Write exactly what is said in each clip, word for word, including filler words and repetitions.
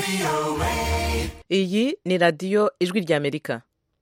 iyi ni radiyo ijwi ry'amerika.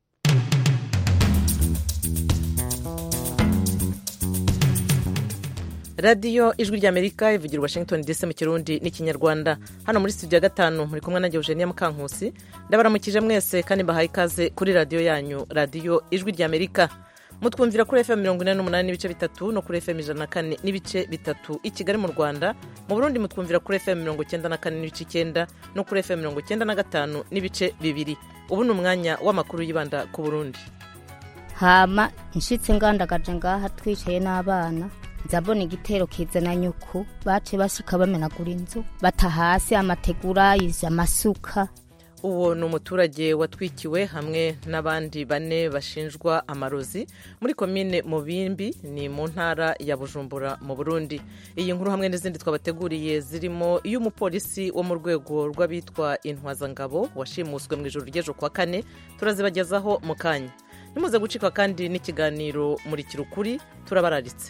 radiyo ijwi ry'amerika ivugira Washington D C mu kirundi n'ikinyarwanda. Hano muri studio ya gatanu muri kumwe na Eugenia Mukankusi. Ndabaramukije mwese kandi mbahaye ikaze kuri radiyo yanyu, radiyo ijwi ry'amerika. Mutwumvira kuri F M mirongo ine n'umunani n'ibice bitatu no kuri F M ijana na kane n'ibice bitatu i Kigali mu Rwanda. Mu Burundi mutwumvira kuri F M mirongo icyenda na kane n'ibice icyenda no kuri F M mirongo icyenda na gatanu n'ibice bibiri. Ubu ni umwanya w'amakuru yibanda ku Burundi. Hama nshitse ngandagaje ngaha twicaye n'abana, nzabona igitero kizana nyuku bace bashika bamenagura inzu bata hasi amategura iza masuka. Uwo ni umuturage watwikiwe hamwe n'abandi bane bashinjwa amarozi muri komine Mubimbi ni mu ntara ya Bujumbura mu Burundi. Iyi nkuru hamwe n'izindi twabateguriye zirimo iyo umupolisi wo mu rwego rw'abitwa intwazangabo washimuswe mu ijoro ry'ejo kwa kane, turazibagezaho mu kanya. Nimuze gucika kandi n'ikiganiro muri kirukuri turabararitse.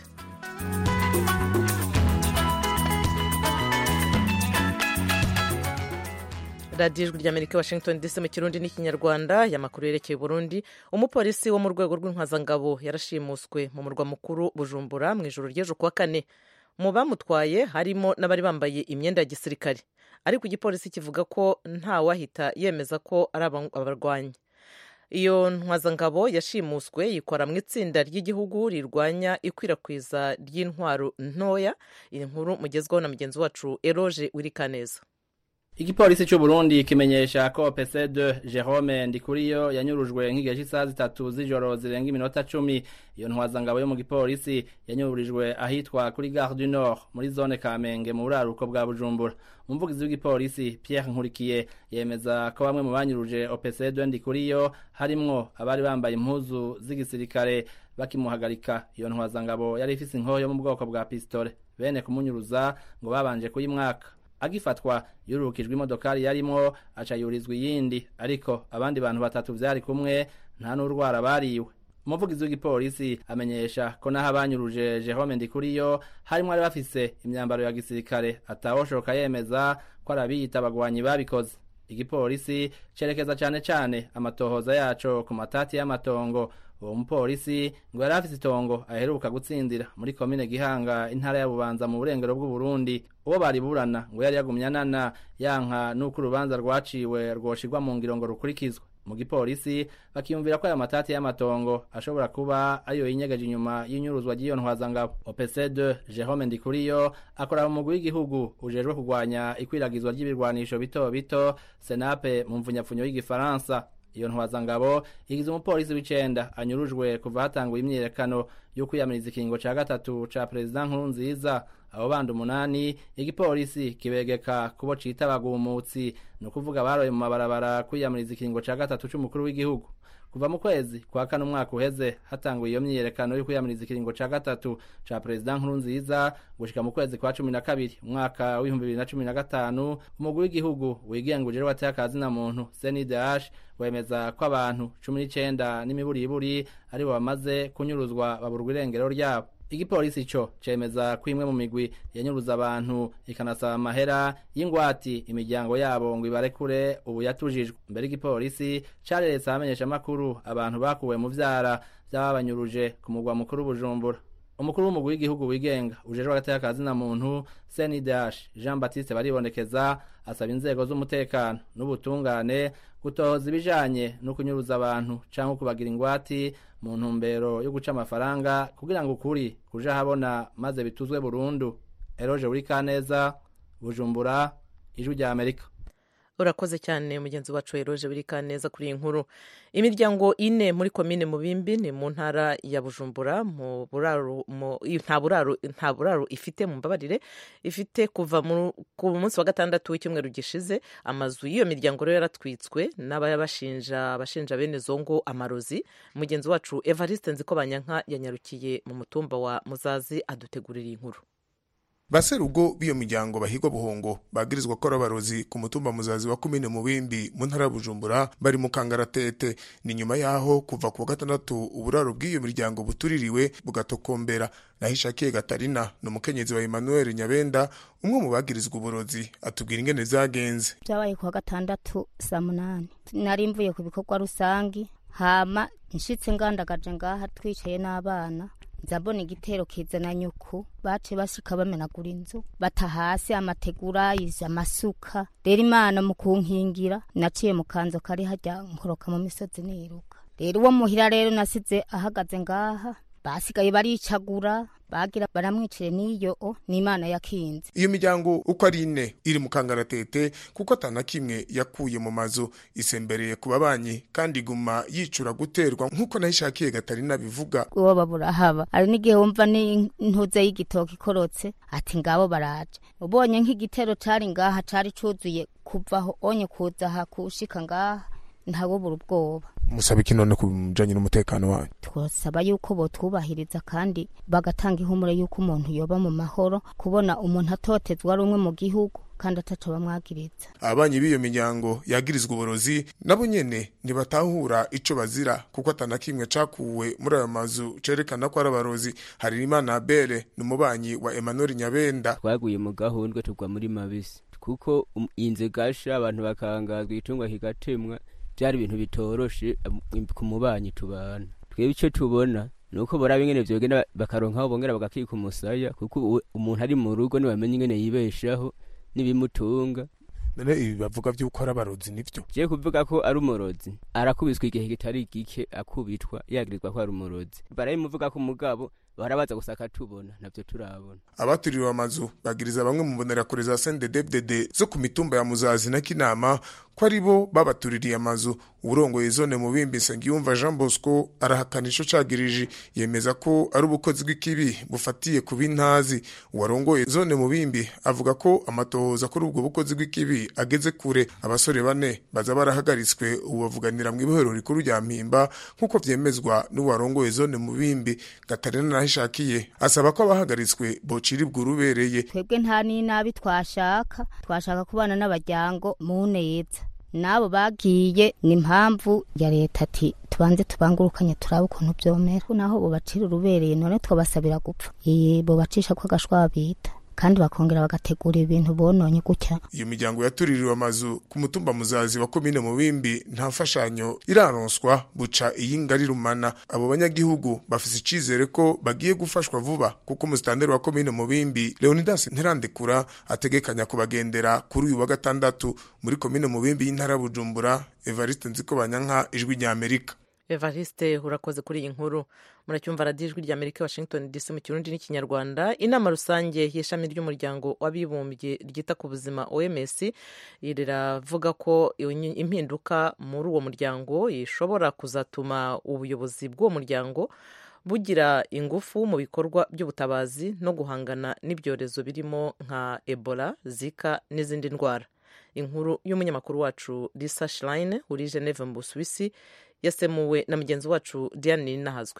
radiyo ijwi ry'amerika Washington D C mu kirundi n'ikinyarwanda. y'amakuru yerekeye Burundi, umupolisi wo mu rwego rw'intwazangabo yarashimuswe mu murwa mukuru Bujumbura mu ijoro ry'ejo kuwa kane. Mu bamutwaye harimo n'abari bambaye imyenda ya gisirikare, ariko igipolisi kivuga ko nta wahita yemeza ko ari abarwanyi. Iyo ntwazangabo yashimuswe yikora mu itsinda ry'igihugu rirwanya ikwirakwiza ry'intwaro ntoya. Iyi nkuru mugezwaho na mugenzi wacu Eroge Wirikaneza. Igipolisi cy'u Burundi kimenyesha ko P C deux Jerome Ndikuriyo yanyurujwe nk'igihe cy'isaha zitatu z'ijoro zirenga iminota cumi. Iyo ntwazangabo yo mu gipolisi yanyururijwe ahitwa kuri Gare du Nord muri zone Kamenge mu buraruko bwa Bujumbura. Umuvugizi w'igipolisi Pierre Nkurikiye yemeza ko bamwe mu banyuruje O P C deux Ndikuriyo harimwo abari bambaye impuzu z'igisirikare. Bakimuhagarika, iyo ntwazangabo yari ifise inkoho yo mu bwoko bwa pistole. Bene kumunyuruza ngo babanje kuyimwaka. Agifatwa yurukijwe imodokari yarimo aca yurizwa iyindi, ariko abandi bantu batatu vyari kumwe nta n'urwara bariwe. Umuvugizi w'igipolisi amenyesha ko naho abanyuruje Jerome Ndikuriyo harimo ari bafise imyambaro ya gisirikare atawoshoka yemeza ko arabiyita abagwanyi babikoze. Igipolisi cerekeza cane cane amatohoza yaco ku matati y'amatongo. Uwo mupolisi ngo yari afise itongo aheruka gutsindira muri komine Gihanga intara ya Bubanza mu burengero bw'u Burundi. Uwo bari burana ngo yari yagumyanana yanka nuko urubanza rwaciwe rwoshirwa mu ngiro ngo rukurikizwe. Mu gipolisi bakiyumvira ko aya matati y'amatongo ashobora kuba ayo yinyegeje inyuma y'inyuruzwa ry'iyo ntwazangabo. O P C deux Jerome Ndikuriyo akora mu mugwi w'igihugu ujejwe kurwanya ikwiragizwa ry'ibirwanisho bito bito Senape mu mvunyapfunyo y'igifaransa. Iyo ntwazangabo igize umupolisi w'icenda anyurujwe kuva hatanguye imyiyerekano yo kwiyamiriza ikiringo ca gatatu ca President Nkurunziza. Abo bandi umunani igipolisi kibegeka kubo cita abagumutsi, no kuvuga baroye mu mabarabara kwiyamiriza ikiringo ca gatatu c'umukuru w'igihugu. Kuva mu kwezi kwa kane umwaka uheze hatanguye iyo myiyerekano yo kwiyamiriza ikiringo ca gatatu ca President Nkurunziza gushika mu kwezi kwa cumi na kabiri umwaka w'ibihumbi bibiri na cumi na gatanu, umugwi w'igihugu wigenga ujejwe wateye akazina muntu C N I D H wemeza ko abantu cumi n'icenda n'imiburiburi ari bo bamaze kunyuruzwa baburwa irengero ryabo. Igipolisi co cemeza ko imwe mu migwi yanyuruza abantu ikanasaba amahera y'ingwati imiryango yabo ngo ibarekure ubu yatujijwe. Mbere igipolisi careretse abamenyesha makuru abantu bakuwe mu vyara vy'ababanyuruje ku mugwa mukuru Bujumbura. Umukuru w'umugwi w'igihugu wigenga ujejwe agateka kazina muntu C N I D H Jean Baptiste Baribonekeza asaba inzego z'umutekano n'ubutungane gutohoza ibijanye no kunyuruza abantu canke kubagira ingwati mu ntumbero yo guca amafaranga kugira ngo ukuri kuja habona maze bituzwe burundu. Eroge Wirikaneza, Bujumbura, Ijwi rya Amerika. Urakoze cyane mugenzi wacu Eroge Wirikaneza kuri iyi nkuru. Imiryango ine muri komine Mubimbi ni mu ntara ya Bujumbura mu buraro nta buraro nta buraro ifite mu mbabarire ifite kuva ku munsi wa gatandatu w'icyumweru gishize. Amazu y'iyo miryango rero yaratwitswe n'abashinja abashinja bene zongo amarozi. Mugenzi wacu Evariste Nzikobanyanka yanyarukiye mu mutumba wa Muzazi adutegurira inkuru. baserugo biyo miryango bahigwa buhongo bagirizwa ko abarozi ku mutumba muzazi wa komine Mubimbi mu ntara Bujumbura bari mu kangaratete. Ni nyuma yaho kuva ku gatandatu uburaro bw'iyo miryango butuririwe bugatokombera. Nahishakiye Gatarina no mukenyezi wa Emmanuel Nyabenda umwe mu bagirizwa uburozi atubwira ingene zagenze. Byabaye ku gatandatu saa munani nari mvuye ku bikorwa rusangi hama nshitse ngandagaje ngaha twicaye n'abana nzabona igitero kizana nyuku bace bashika bamenagura inzu bata hasi amategura iza masuka. Rero Imana mu kunkingira naciye mu kanzo kari hajya nkoroka mu misozi niruka. Rero uwo muhira rero nasize ahagaze ngaha basigaye baricagura bagira baramwicire niyo o n'Imana yakinze. Iyo miryango uko ari ine iri mu kangaratete kuko atana kimwe yakuye mu mazu isembereye ku babanyi kandi guma yicura guterwa nkuko Nahishakiye Gatarina bivuga. Uwo babura haba ari n'igihe wumva ni ntuze y'igitoki korotse ati ngabo baraje ubonye nk'igitero cari ngaha cari cuzuye kuvaho onye kuza hakushika ngaha ntago buru ubwoba. Musaba ikinone kubijanye n'umutekano wanyu? Twasaba yuko botwubahiriza kandi bagatanga ihumure yuko umuntu yoba mu mahoro kubona umuntu atotezwa ari umwe mu gihugu kandi ataco bamwagiriza. Abanyi biyo miryango yagirizwa uburozi nabo nyene ntibatahura ico bazira kuko atana kimwe cakuwe muri ayo mazu cerekana ko ari abarozi. Harimana Abere n'umubanyi wa Emmanuel Nyabenda. Twaguye mu gahundwe tugwa muri mabisi kuko um, inze gasha abantu bakangazwa itungwa kigatemwa byari ibintu bitoroshe ku mubanyi tubana. Twebwe ico tubona nuko bora bingene vyogenda bakaronka aho bongera bagakika umusaya kuko umuntu ari mu rugo ni bamenye ingene yibeshaho nibimutunga. None ibi bavuga vy'uko ari abarozi nivyo? Je kuvuga ko ari umurozi arakubiswa igihe kitari gike akubitwa yagirizwa ko ari umurozi. Barayimuvuga ko umugabo barabaza gusaka tubona navyo turabona. Abaturiwe amazu bagiriza bamwe mu bonera kure za C N D D F D D zo ku mitumba ya Muzazi na Kinama ko ari bo babatuririye amazu. Urongoye zone Mubimbi Nsengiyumva Jean Bosco arahakana ico cagirije yemeza ko ari ubukozi bw'ikibi bufatiye ku bintazi. Uwarongoye zone Mubimbi avuga ko amatohoza kuri ubwo bukozi bw'ikibi ageze kure. Abasore bane baza barahagaritswe ubavuganira mu ibohero rikuru rya Mpimba nkuko vyemezwa n'uwarongoye zone Mubimbi. Gatarina Nahishakiye asaba ko abahagaritswe bociribwa urubereye. Twebwe nta ni nabi twashaka twashaka kubana n'abajyango mu neza nabo bagiye ni impamvu ya leta ati tubanze tubangurukanye turabe ukuntu byomera naho bo bacira urubereye none twabasabira gupfa iye bo bacisha ko gashwabita kandi bakongera bagategura ibintu bononye gutya. Iyo miryango yatuririwe amazu ku mutumba Muzazi wa komine Mubimbi nta mfashanyo iraronswa buca iyingari rumana. Abo banyagihugu bafise icizere ko bagiye gufashwa vuba kuko umustanderi wa komine Mubimbi Leonidas Nterandekura ategekanya kubagendera kuri uyu wa gatandatu muri komine Mubimbi y'intara Bujumbura. Evariste Nzikobanyanka, Ijwi rya Amerika. Evariste urakoze kuri iyi nkuru. Muracyumva radio Ijwi rya Amerika Washington D C mu Kirundi n'Ikinyarwanda. Inama rusange y'ishami ry'umuryango w'abibumbye ryita ku buzima O M S iravuga ko impinduka muri uwo muryango ishobora kuzatuma ubuyobozi bw'uwo muryango bugira ingufu mu bikorwa by'ubutabazi no guhangana n'ibyorezo birimo nka Ebola, Zika n'izindi ndwara. Inkuru y'umunyamakuru wacu Lisa Schlein uri Geneva mu Busuwisi yasemuwe na mugenzi wacu Diane Nahazwe.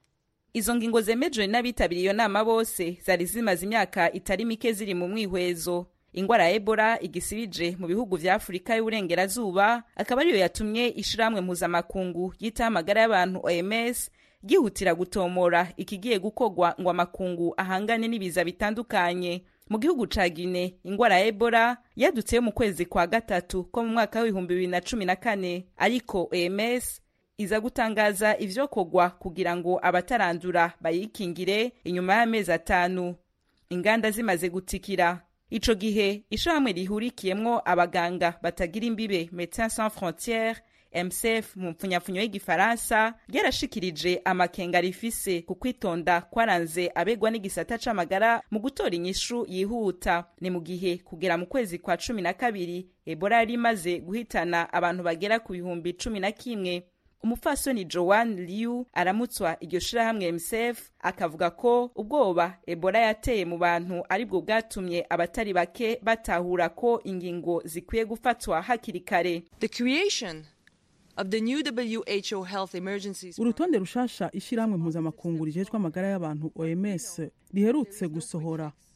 Izo ngingo zemejwe n'abitabiriye iyo nama bose zari zimaze imyaka itari mike ziri mu mwihwezo. Ingwara ya Ebola igisibije mu bihugu vya Afrika y'uburengerazuba akaba ariyo yatumye ishiramwe mpuzamakungu yita amagara y'abantu O M S gihutira gutomora ikigiye gukogwa ngo amakungu ahangane n'ibiza bitandukanye. Mu gihugu ca Guinea ingwara ya Ebola yadutse mu kwezi kwa gatatu ko mu mwaka w'ibihumbi bibiri na cumi na kane ariko O M S iza gutangaza ivyo kogwa kugira ngo abatarandura bayikingire inyuma y'amezi atanu inganda zimaze gutikira. Ico gihe ishamwe rihurikiyemwo abaganga batagira imbibe Médecins Sans Frontières M S F mu mpfunyapfunyo y'igifaransa yarashikirije amakenga rifise ku kwitonda kwaranze abegwa n'igisata c'amagara mu gutora inyishu yihuta. Ni mu gihe kugera mu kwezi kwa cumi na kabiri Ebola yari imaze guhitana abantu bagera ku bihumbi cumi na kimwe. Umufasoni Joan Liu aramutswa iryo shirahamwe M S F akavuga ko ubwoba Ebola yateye mu bantu aribwo bwatumye abatari bake batahura ko ingingo zikwiye gufatwa hakiri kare. The creation of the new W H O health emergencies. Urutonde rushasha ishiramwe mpuzamakungu rijejwe amagara y'abantu O M S riherutse gusohora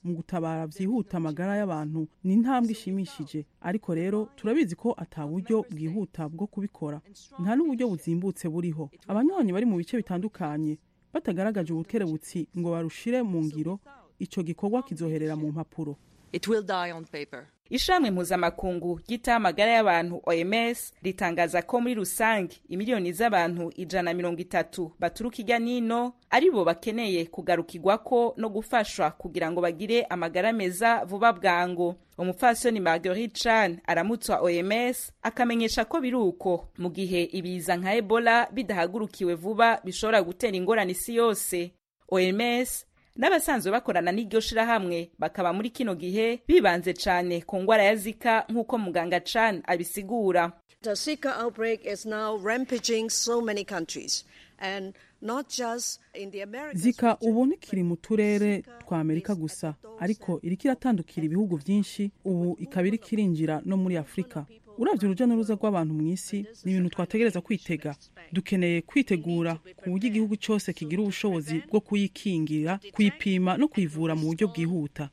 mu gutabara vyihuta amagara y'abantu ni intambwe ishimishije, ariko rero turabizi ko ata buryo bwihuta bwo kubikora, nta n'uburyo buzimbutse buriho. Abanywanyi bari mu bice bitandukanye batagaragaje ubukerebutsi ngo barushire mu ngiro, ico gikorwa kizoherera mu mpapuro. It will die on paper. Ishamwe mpuzamakungu ryita amagara y'abantu O M S ritangaza ko muri rusange imiliyoni z'abantu ijana na mirongo itatu baturuka irya nino aribo bakeneye kugarukirwako no gufashwa kugira ngo bagire amagara meza vuba bwangu. Umupfasoni Marguerite Chan aramutswa O M S akamenyesha ko biruko mu gihe ibiza nka Ebola bidahagurukiwe vuba bishobora gutera ingorane isi yose. O M S n'abasanzwe bakorana n'iryo shirahamwe bakaba muri kino gihe bibanze cane ku ngwara ya Zika nk'uko muganga Chan abisigura. The Zika outbreak is now rampaging so many countries and not just in the Americas. Zika ubu ntikiri mu turere twa Amerika gusa, ariko iriko iratandukira ibihugu vyinshi, ubu ikaba iriko irinjira no muri Afrika. Uravye uruja n'uruza rw'abantu mw'isi ni ibintu twategereza kwitega. Dukeneye kwitegura ku buryo igihugu cyose kigira ubushobozi bwo kuyikingira, kuyipima no kuyivura mu buryo bwihuta.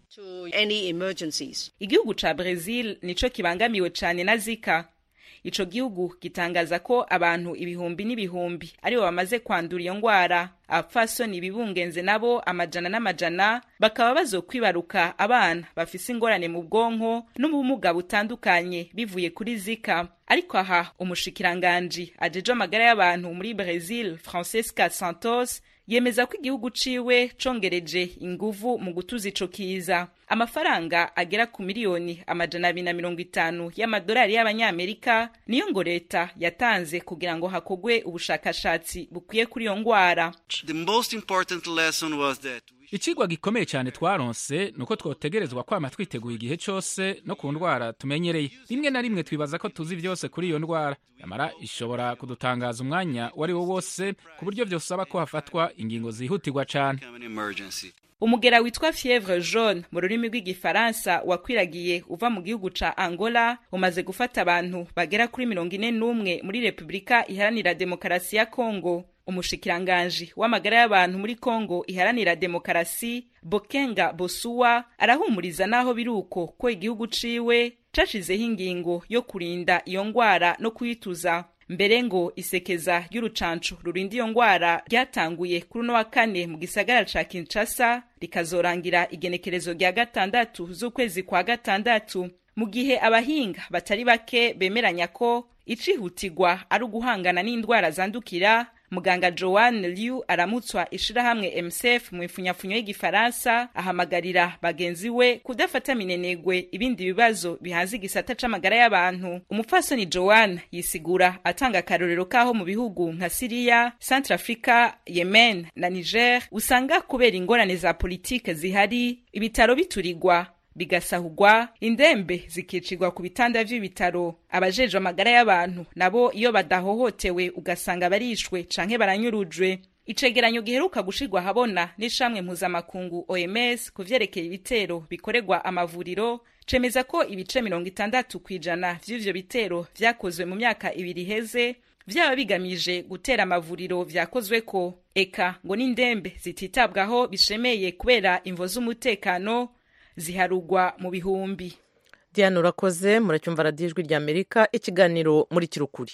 Igihugu ca Brazil nico kibangamiwe cane na Zika. Ico gihugu gitangaza ko abantu ibihumbi n'ibihumbi aribo bamaze kwandura iyo ngwara. Abapfasoni bibungenze nabo amajana n'amajana bakaba bazokwibaruka abana bafise ingorane mu bwonko n'ubumuga butandukanye bivuye kuri Zika. Ariko aha umushikiranganji ajeje amagara y'abantu muri Brazil Francesca Santos yemeza ko igihugu ciwe congereje inguvu mu gutuza ico kiza. Amafaranga agera ku miliyoni amajana abiri na mirongo itanu y'amadolari y'abanyamerika niyo ngo leta yatanze kugira ngo hakogwe ubushakashatsi bukwiye kuri iyo ngwara. The most important lesson was that Icigwa gikomeye cyane twaronse nuko twotegerezwa kwama twiteguye igihe cyose no ku ndwara tumenyereye. Rimwe na rimwe twibaza ko tuzi vyose kuri iyo ndwara, yamara ishobora kudutangaza umwanya wari wo wose ku buryo vyosaba ko hafatwa ingingo zihutirwa cyane. Umugera witwa fièvre jaune mu rurimi rw'igifaransa wakwiragiye uva mu gihugu ca Angola umaze gufata abantu bagera kuri mirongo ine n'umwe muri Republika Iharanira Demokarasi ya Kongo. Umushikiranganji w'amagara y'abantu muri Kongo Iharanira Demokarasi Bokenga Bosuwa arahumuriza naho biruko ko igihugu ciwe cashizeho ingingo yo kurinda iyo ngwara no kuyituza. Mbere ngo isekeza y'urucanco rurinda iyo ngwara ryatanguye kuri no wa kane mu gisagara ca Kinshasa rikazorangira igenekerezo rya gatandatu z'ukwezi kwa gatandatu, mu gihe abahinga batari bake bemeranya ko icihutirwa ari uguhangana n'indwara zandukira. Muganga Joanne Liu aramutswa ishirahamwe M S F mu ifunyafunyo y'igifaransa ahamagarira bagenzi we kudafata minenegwe ibindi bibazo bihanze igisata c'amagara y'abantu. Umupfasoni Joanne yisigura atanga akarorero kaho mu bihugu nka Syria, Centrafrica, Yemen na Niger usanga kubera ingorane za politike zihari ibitaro biturigwa bigasahugwa, indembe zikicirwa ku bitanda vy'ibitaro. Abajeje amagara y'abantu nabo iyo badahohotewe ugasanga barishwe canke baranyurujwe. Icegeranyo giheruka gushirwa habona n'ishamwe mpuzamakungu O M S kuvyerekeye ibitero bikoregwa amavuriro cemeza ko ibice mirongo itandatu kwijana vy'ivyo bitero vyakozwe mu myaka ibiri heze vyaba bigamije gutera amavuriro vyakozweko. Eka ngo n'indembe zititabwaho bishemeye kubera imvo z'umutekano ziharugwa mu bihumbi. Diana urakoze, muracyumva radiyo ijwi rya Amerika, ikiganiro muri kirukuri.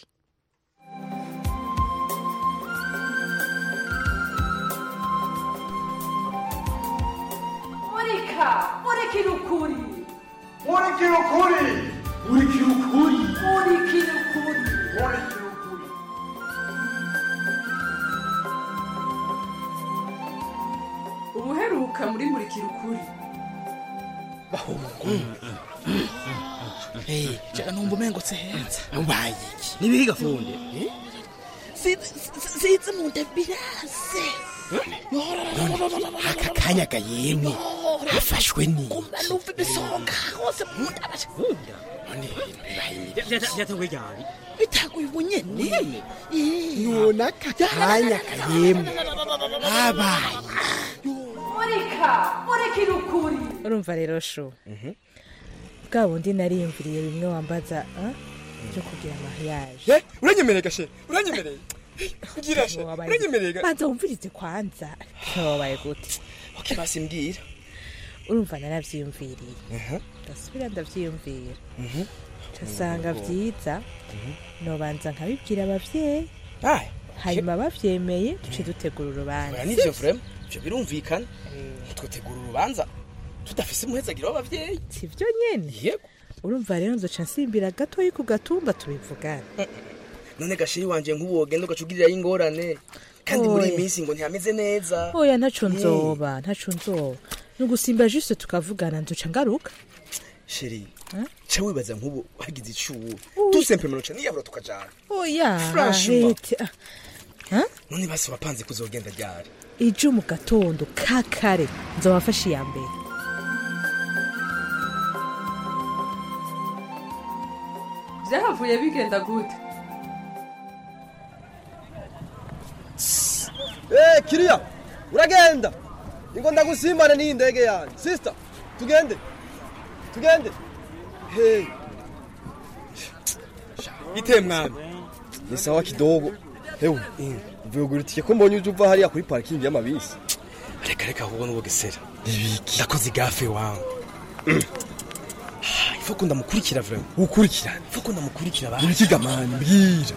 Murika, muri kirukuri. Muri kirukuri. Muri kirukuri. Muri kirukuri. Muri kirukuri. Ubuheruka muri muri kirukuri. bahungu eh jana numva umengo tsenza ubaye iki nibiga funde eh sizi mu ndabirase akakanya kayemwe afashwe ni kumba numva bisoka hose mu ndabashe none bibaye byatangwe cyane bitaguye ubunyene nona kakanya kayemwe abaye Murika, muri kirukuri. Urumva rero sho bwa bundi nariyumviriye bimwe wambaza byo kugira mariage. Eh, uranyemereye gashe uranyemereye kugira she uranyemereye banza wumvirize kwanza wabaye gute. Okay basi mbwira. urumva naravyiyumviriye ndasubira ndavyiyumvira casanga vyiza nobanza nkabibwira abavyeyi hanyuma bavyemeye duce dutegura urubanza nivyo vrema ivyo birumvikana twotegura urubanza tudafise umuhezagiro w'abavyeyi sivyo nyene yego urumva rero nzoca nsimbira gatoyi ku gatumba tubivugana none gashiri wanje nk'ubu wogenda ugacugirirayo ingorane kandi muri iyi minsi ngo ntiyameze neza oya ntaco nzoba ntaco nzoba nugusimba juste tukavugana nzoca ngaruka sheri ca wibaza nk'ubu hagize icuwo tout simplement ca niyabura tukajana oya franchement none basi wapanze kuzogenda ryari ije mu gatondo kakare nzobafasha iya mbere vyahavuye bigenda gute Eh, Kiriya, uragenda. Ingo ndagusimbane ni ndege yani. Sister, tugende. Tugende. Hey. Ite mwami. Ni sawa kidogo. Hewe, uvuye guritiye ko mbonye uje uva hariya kuri parking y'amabisi. Reka reka ahubwo n'ubugesera. Ibiki. Ndakoze gafe wangu. Ifo ko ndamukurikira vraiment. Ukurikirana. Ifo ko ndamukurikira ba. Ibikigamani mbwira.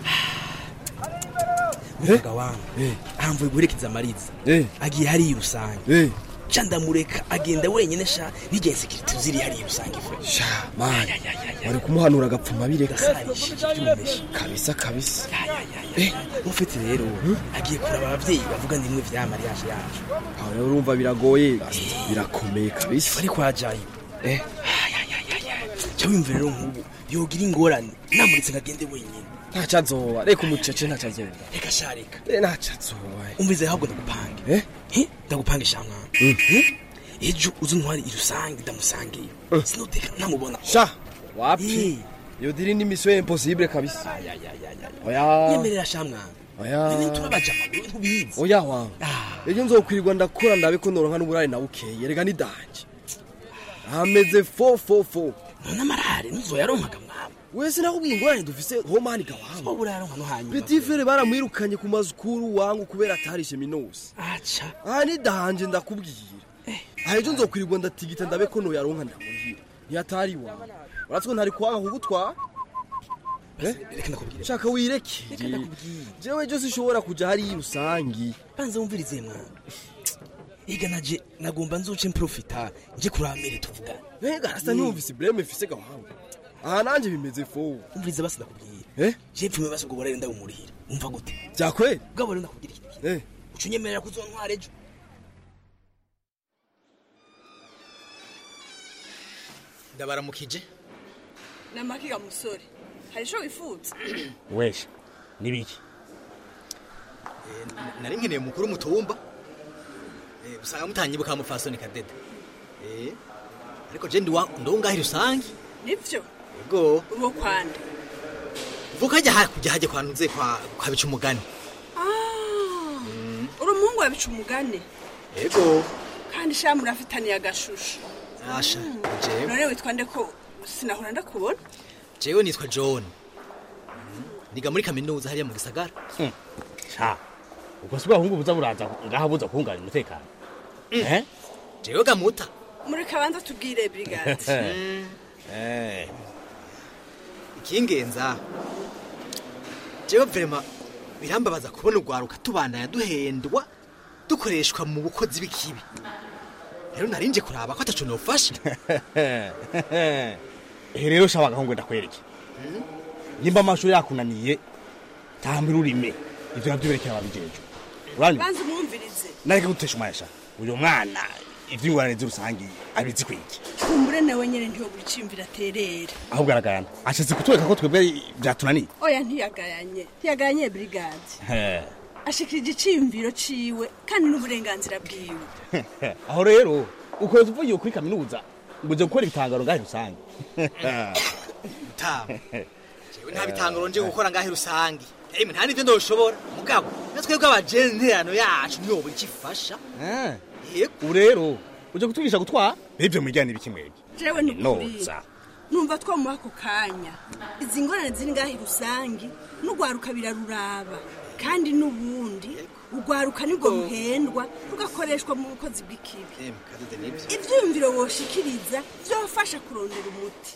Muvuga wangu ahamvuye guherekeza amariza agiye hariya rusange ca ndamureka agenda wenyene sha n'igihe security ziri hariya rusange sha maya wari kumuhanura agapfuma bireka kabisa kabisa eh ufite rero agiye kuraba abavyeyi bavuga nimwe vya mariage yacu aho rero urumva biragoye birakomeye kabisa ari kwajaye eh ca wimva rero nk'ubu yogira ingorane namuritse ngagende wenyene ntacazoba reka umucece ntacazoba reka sharika eh ntacazoba umvize ahubwo ndagupange eh he ndagupange shamwa eh ejo uzi ntwari irusange ndamusangiye sinoteka namubona sha wapi yo diri ni mission impossible kabisa ya ya ya ya oya yemerera shamwa oya ni tubabaja maguru ntubizi oya wa ejo nzokwirirwa ndakora ndabe ko noronka n'uburari na bukeye rega ni danje ameze fo fo fo none amarare ntuzoyaronkaga wese nakubwiye ingorane dufise homani gawangu uburaronka no hanyuma Petit Frere baramwirukanye ku mazukuru wangu kubera atarishe minusi acha ani danje ndakubwira eh ahejo nzokwirirwa ndatigita ndabe ko no yaronka ndamubwira yatari wa uratswe ntari kwanga kugutwa eh reka nakubwira shaka wireke jewe je sishobora kuja hari rusangi banze umvirize mwa iga naje nagomba nzuce profita nje kuramere tuvugana eh garasa nyumvise blame fise gawangu aha nanje bimeze fo umvirize basi nakubwira eh je pfume basi ubwo barere ndabumurira umva gute byakwe bwabo rero nakubwira iki eh ucunyemerera kuzontwara ejo ndabaramukije namakiga musore hari sho wifuza wesha nibiki eh nari nkeneye mukuru mutumba eh usanga mutanyibuka mufasoni kadede eh ariko je ndi ndonga hirusangi nivyo ego uwo kwanda vuka jya hakujya haje kwanunze kwa kwa bica umugani ah mm. uri umuhungu wa bica umugani ego kandi sha murafitaniye agashusho asha mm. je none witwa nde ko sinahora ndakubona jewe nitwa John niga muri kaminuza hariya mu gisagara sha ubwo subwa hungu buza buraza ngaha buza kungana umutekano eh jewe gamuta muri kabanza tubwire brigade eh ikingenza jewe vrema birambabaza kubona ugwaruka tubana yaduhendwa dukoreshwa mu bukozi bikibi rero narinje kuraba ko ataco nofasha eh rero shabaga ngo ndakwereke nimba amashuri yakunaniye tambira urime ivyo navyo berekera ababijeje urani banze umwumvirize nareke gutesha umayasha uyo mwana ivyingorane z'urusangi abizi kwiki kumbure nawe nyene ntiyo gucimvira terera aho garagana ashitse kutweka ko twebwe byatunaniye oya ntiyagayanye ntiyagayanye brigade eh ashikirije icimviro ciwe kandi n'uburenganzira bwiwe aho rero uko tuvugiye kuri kaminuza nguje gukora ibitangaro ngahe rusangi ta jewe nta bitangaro nje gukora ngahe rusangi emwe nta nivyo ndoshobora mugabo natwe bw'abajenterano yacu niyo bikifasha eh yego rero uje kutugisha gutwa bivyo mujyana ibikimwege jewe n'ukuri numva two mu ako kanya izi ngorane ziri ngahe rusangi n'ugwaruka biraruraba kandi n'ubundi ugwaruka nibwo muhendwa rugakoreshwa mu bukozi bw'ikibi ivyumviro woshikiriza vyofasha kurondera umuti.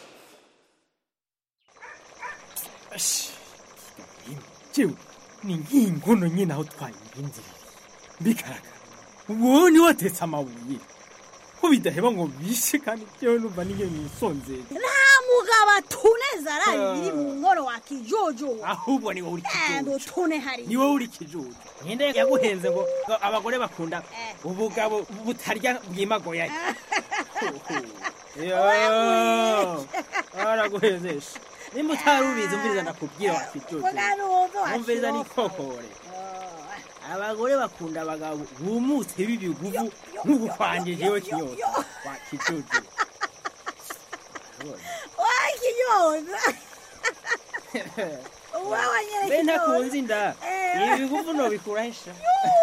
jewe ni nk'inkono nyine aho twayinzira bigaragara uwo ni watetse amabuye ko bidaheba ngo bishe kandi jewe numva niyo nisonzeye nta mugabo atuneza araye iri mu nkoro wa kijojo ahubwo ni wowe uri kijojo tune hari ni wowe uri kijojo ninde yaguhenze ngo abagore bakunda ubugabo butarya bwimagoya yo araguhezesha nimba utarubizi umviriza ndakubwira wa kijojo umviriza ni kokore abagore bakunda abagabo bumutse bibiguvu nk'ubu kwanje jewe kinyota wa kijojo wa kinyota wawa nyere kijojo benda kunzi nda ibiguvu no bikurahisha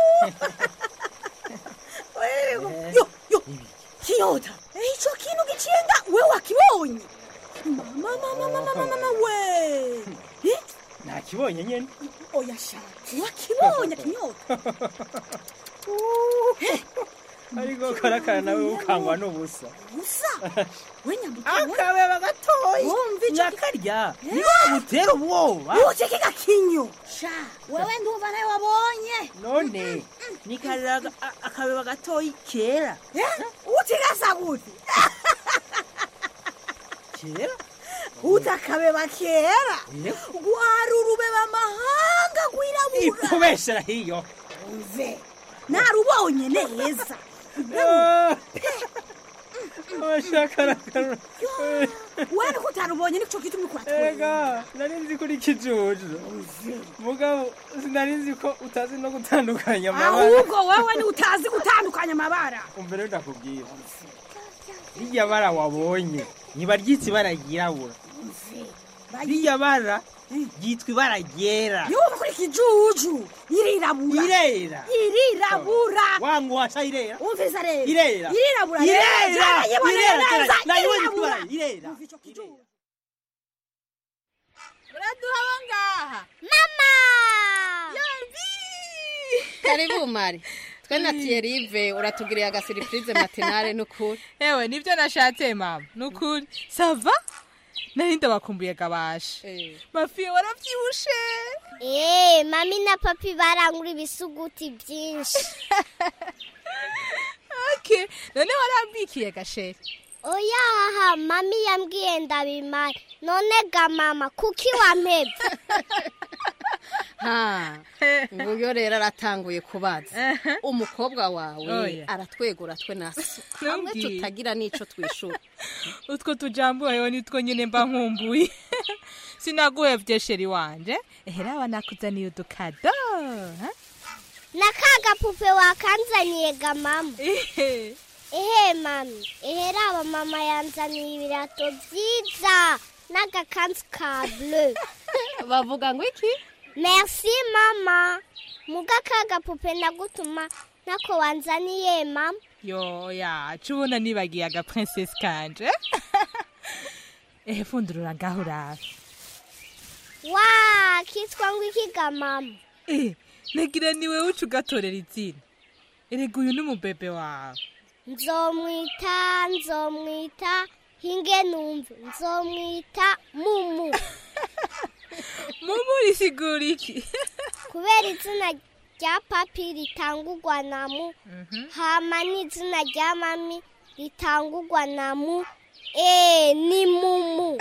yo yo kinyota ico kintu gicenga we wakibonye mama mama mama mama we nakibonye nyene oya sha wakibonye kinyota ariko karakara nawe ukangwa n'ubusa busa we nyambuka akabe bagatoyi nyakarya niba mutera ubwoba uceke gakinyo sha wewe ndumva nawe wabonye none nikarira akabe bagatoyi kera utigasa gute kera utakabeba kera gwari urubeba amahanga gwirabura ikubeshera hiyo uve narubonye neza Oshakarakara wewe kutarubonye nico kitumwe kwatwe ega nari nzi kuri kijojo mugabo sinari nzi ko utazi no gutandukanya amabara ahubwo wewe ni utazi gutandukanya amabara umbere ndakubwira irya bara wabonye niba ryitsi baragirabura irya bara ryitwa ibara ryera yo kuri kijuju irirabura irera irirabura wangu washa irera umviriza rero irera irirabura irera irera irera irera uraduha bangaha mama yambi karibu mari twe na Thierry uratugiriye aga surprise matinale nukuri ewe nivyo nashatse mama nukuri sava nari ndabakumbuye gabashe mafi waravyibushe eh mami na papi barangura ibisuguti byinshi okay none warambikiye gashe oya haha mami yambwiye ndabimara none ga mama kuki wampebye ha nguyo rero aratanguye kubaza umukobwa wawe aratwegura twe naso hamwe tutagira nico twishura utwo tujambo yewe nitwo nyine mba nkumbuye sinaguhevye sheri wanje ehera wanakuzaniye udukado nakaga pupe wakanzaniye ga mama ehe mami ehera aba mama yanzaniye ibirato byiza n'agakanzu ka bleu bavuga ngo iki merci mama muga kaga pupe nagutuma nako wanzaniye mama yo ya chubona nibagiye aga princess kanje eh fundurura gahura wa kitwa ngo iki ga mama eh negira niwe ucu gatorera izina erega uyu numubebe wawe nzomwita nzomwita hinge numve nzomwita mumu mumu risigura iki kubera izina rya papi ritangurwa na mu hama n'izina rya mami ritangurwa na mu eh ni mumu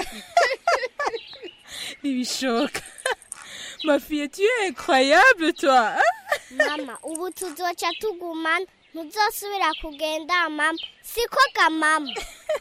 nibishoka ma fille tu es incroyable toi mama ubu tuzoca tugumana ntuzosubira kugenda mama siko ga mama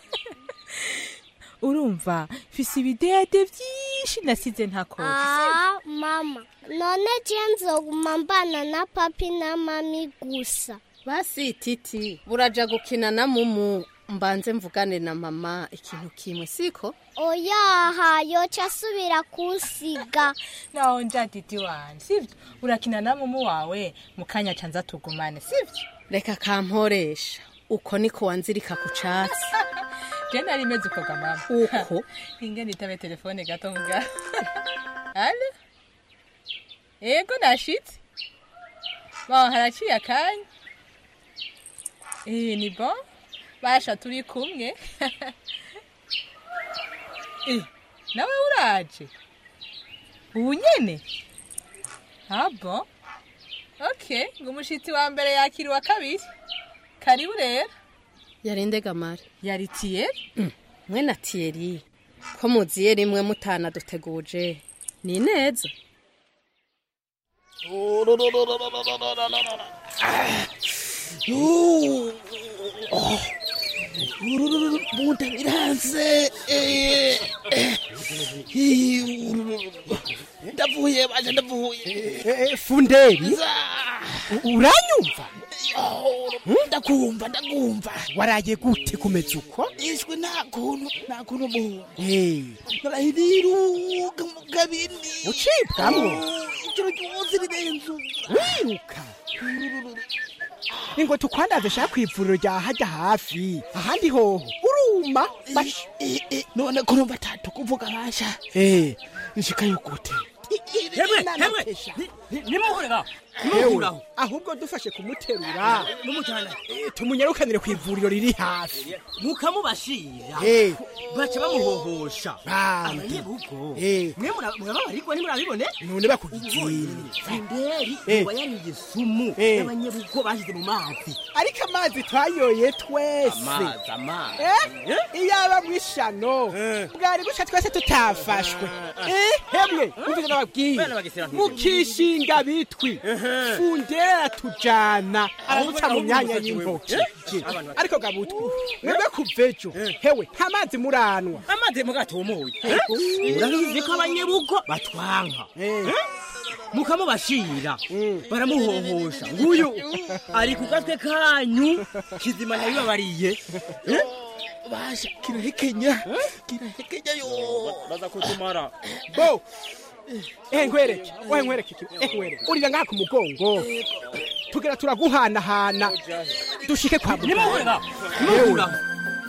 urumva fisi ibidede byinshi nasize ntakoze ah mama none je nzoguma mbana na papi na mami gusa basi titi buraja gukina na mumu mbanze mvugane na mama ikintu kimwe siko oya ha yoca asubira kunsiga naho nja titi wanje sivyo urakina na mumu wawe mukanya canza tugumane sivyo reka kamporesha uko niko wanzirika ku catsi je nari meze uko gamama uko inge nitabe telefone gato mga ale Ego nashitse. Ba haraciye akanya. Eh ni bon. Basha turi kumwe. Eh nawe uraje. Ubu nyene. Ah bon. Okay, ngumushitsi wa mbere yakiri wa kabiri. Karibu rero. Yarinde Gamari. Yari Thierry? Mm. Mwe na Thierry. Ko muziye rimwe mutana duteguje. Ni neza. Bunda biranze. Ndavuye baje ndavuye. Funderi. Uranyumva? Ndakumva ndakumva. Waraye gute kumeza uko? Ishwe nta kuntu nta kuntu mu. Eh. Narahiruka mu kabini. Ucibwamwo. Icyo cyose birenzu. Wiruka. Ingo tukwandaze shaka kwivuriro rya hajya hafi. Ahandi hoho. Uruma. None ko numva tatu kuvuga basha. Eh. Nshika yukute. Hemwe, hemwe. Nimuhurira. Nimuhurira. Ahubwo dufashe kumuterura. Numujana. Tumunyarukanire ku ivuriro riri hafi. Mukamubashira. Eh. Bace bamuhohosha. Abanyebugo. Eh. Mwe murabariko ni murabibone? None bakugitira. Funderi wayaniye sumu. Abanyebugo bashize mu mazi. Ariko amazi twayoye twese. Amazi, amazi. Eh? Iyaba mwishano. Bwari guca twese tutafashwe. Eh, hemwe. Umvise nababwiye. Mukishinga bitwi. Fundera tujana. Araduca mu myanya y'intoki. Ariko gabutwi. Mwebwe kuvejo. Hewe, amazi muranwa. Amazi mugatumuye. Urabizi ko abanyebugo batwanka. Mukamubashira. Baramuhohosha. Nguyu ari ku gatwe kanyu kizima nabibabariye. Basha kirahekenya. Kirahekenya yo. Baza kutumara. Bo. Eh nkwereke, we nkwereke iki? Eh nkwereke. Urira ngaka umugongo. Tugera turaguhana hana. Dushike kwa muganga. Nimuhurira. Nimuhurira.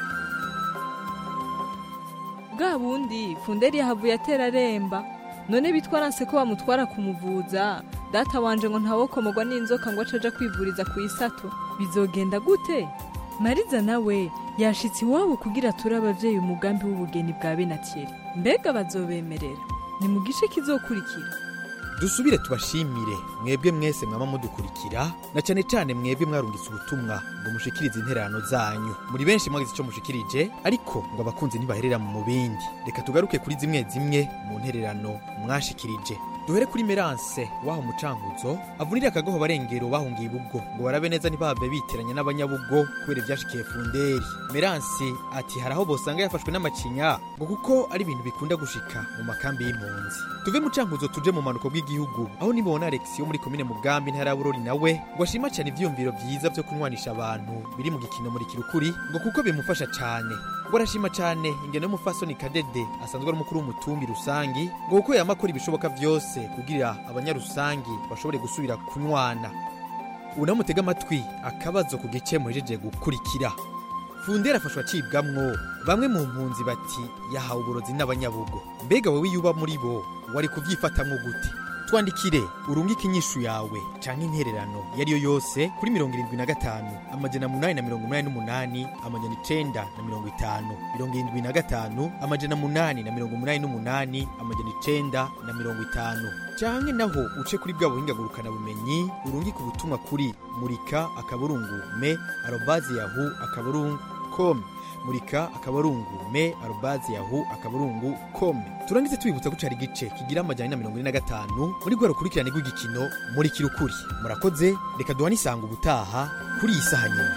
Bwa bundi Funderi yahavuye atera remba. None bitwaranse ko bamutwara kumuvuza. Data wanje ngo ntawokomogwa n'inzoka ngo acaja kwivuriza ku isato. Bizogenda gute? Mariza nawe yashitsi iwabo kugira ture abavyeyi umugambi w'ubugeni bwa Benatieri. Mbega bazobemerera? Ni mu gice kizokurikira. Dusubire tubashimire mwebwe mwese mwama mudukurikira na cyane cyane mwebwe mwarungitse ubutumwa ngo mushikirize interano zanyu. Muri benshi mwagize ico mushikirije ariko ngo abakunzi ntibaherera mu mubindi. Reka tugaruke kuri zimwe zimwe mu ntererano mwashikirije. Duhere kuri Merance waho mucanguzo avunira akagoho barengero bahungiye ibubwo ngo barabe neza ntibabe biteranya n'abanyabugo kubera byashikiye Funderi. Merance ati haraho bosanga yafashwe n'amacinya ngo kuko ari ibintu bikunda gushika mu makambi y'impunzi. Tuve mucanguzo tuje mu manuko bw'igihugu aho nibona Alex yo muri komine Mugambi ntara Bururi nawe ngo ashima cyane ivyumviro byiza byo kunywanisha abantu biri mu gikino muri Kirukuri ngo kuko bimufasha cyane. Ngo arashima cyane ingene y'umufasoni Kadede asanzwe ari umukuru w'umutumbi rusangi ngo kuko yamakora ibishoboka byose kugira abanyarusangi bashobore gusubira kunywana. Unamutega amatwi akabazo ku gice muhejeje gukurikira. Fundera afashwa cibwamwo bamwe mu mpunzi bati yahawe uburozi n'abanyabugo. Mbega wewe yuba muri bo wari kuvyifatamwo gute? Twandikire urungike inyishu yawe canke intererano yari yo yose kuri mirongo irindwi na gatanu amajana munani na mirongo umunani n'umunani amajana icenda na mirongo itanu mirongo irindwi na gatanu amajana munani na mirongo umunani n'umunani amajana icenda na mirongo itanu canke naho uce kuri bwa buhinga ngurukana bumenyi urungike ubutumwa kuri murika akaburungu me arobase yahoo akaburungu com murika akaburungu me arobase yahoo akaburungu com. Turangize tubibutsa gucara igice kigira amajana na mirongo ine na gatanu muri gwaro kurikirana gw'igikino muri Kirukuri. Murakoze, reka duhana isanga ubutaha kuri iyi saha nyine.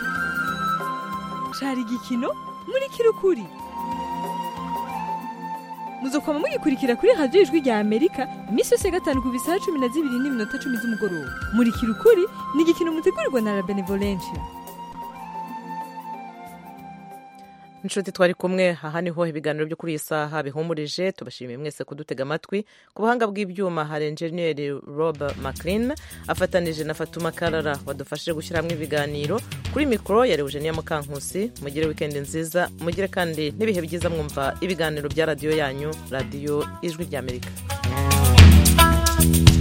Cari igikino muri Kirukuri. Muzokoma mugikurikira kuri radio Ijwi rya Amerika imisi yose gatanu ku bisaha cumi na zibiri n'iminota cumi z'umugoroba. Muri Kirukuri ni igikino mutegurirwa na La Benevolencia. Inshuti twari kumwe aha niho ibiganiro byo kuri iyi saha bihumurije. Tubashimiye mwese kudutega amatwi. Ku buhanga bw'ibyuma hari engineer Rob McLean afatanije na Fatuma Karara wadufashije gushyira hamwe ibiganiro. Kuri mikro yari Eugenia Mukankusi. Mugire weekend nziza, mugire kandi n'ibihe byiza mwumva ibiganiro bya radio yanyu, Radio Ijwi rya Amerika.